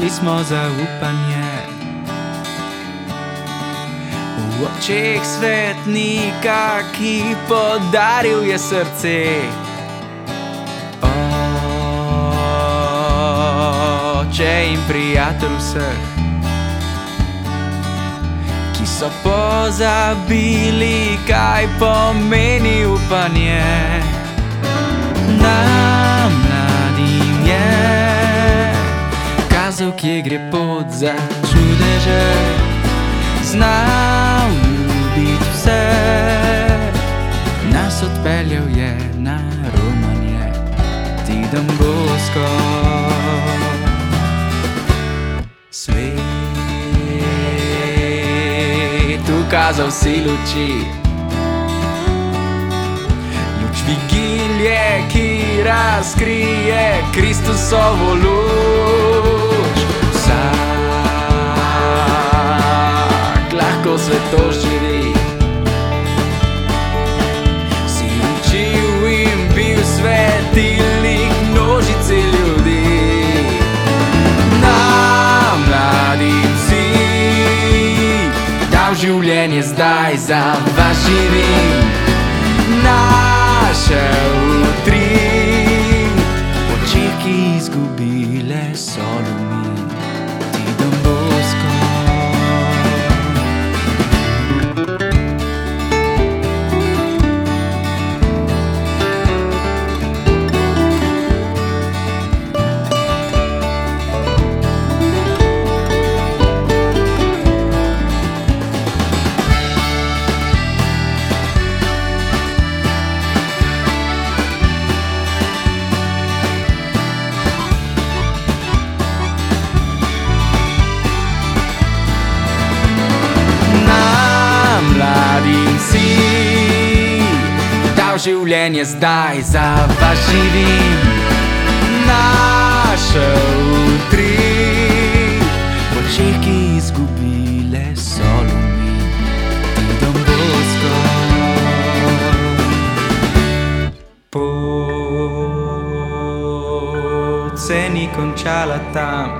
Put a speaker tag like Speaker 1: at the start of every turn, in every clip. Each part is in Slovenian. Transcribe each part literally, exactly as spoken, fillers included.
Speaker 1: pismo zaupanje. V očeh svetnika, ki podaril je srce. Oče in prijatelj vseh, ki so pozabili, kaj pomeni upanje. Nam mladim je kazal, kje gre pot za čudeže. Znal ljubiti vse, nas odpeljal je na romanje. Ti Don Bosco, svet ukazal si luči, luč vigilje, ki razkrije Kristusovo luč. Vsak lahko sveto živi, si učil in bil svetilnik množice ljudi. Nam mladim si dal življenje zdaj za vas živim. Naše utrip, oči, ki izgubile so lumin. Ti Don Bosco. Življenje zdaj za vas živim. Naše utrip, oči, ki izgubile so lumin. Ti Don Bosco. Pot se ni končala tam,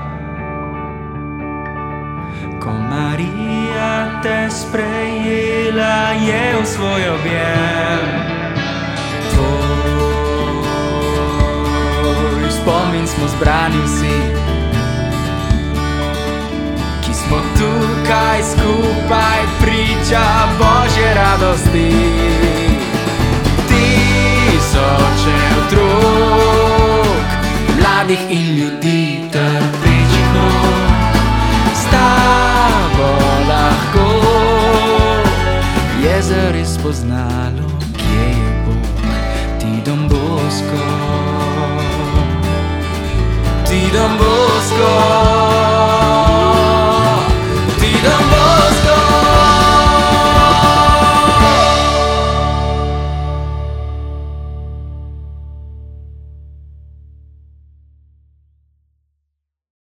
Speaker 1: ko Marija te sprejela je v svoj objem. Spomin smo zbrani vsi, ki smo tukaj skupaj priča Božje radosti. Tisoče otrok, mladih in ljudi trpečih rok, s tabo lahko je zares spoznalo